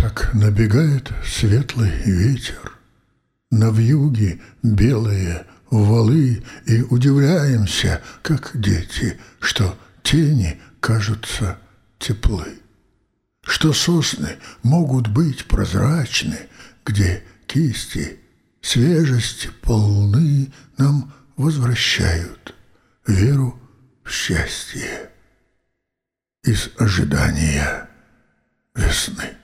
Так набегает светлый ветер, на вьюге белые валы, и удивляемся, как дети, что тени кажутся теплы, что сосны могут быть прозрачны, где кисти свежести полны нам возвращают веру в счастье из ожидания весны.